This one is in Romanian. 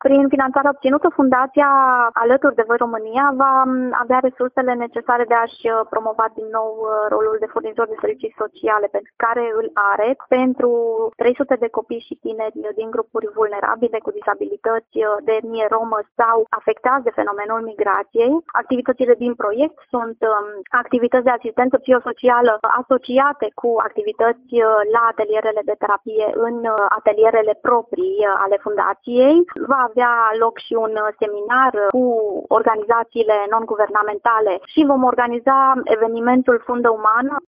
Prin finanțarea obținută, Fundația Alături de Voi România va avea resursele necesare de a-și promova din nou rolul de furnizor de servicii sociale pe care îl are pentru 300 de copii și tineri din grupuri vulnerabile cu disabilități de etnie romă sau afectați de fenomenul migrației. Activitățile din proiect sunt activități de asistență psihosocială asociate cu activități la atelierele de terapie în atelierele proprii ale fundației. Va avea loc și un seminar cu organizațiile non-guvernamentale și vom organiza evenimentul Fundă Umană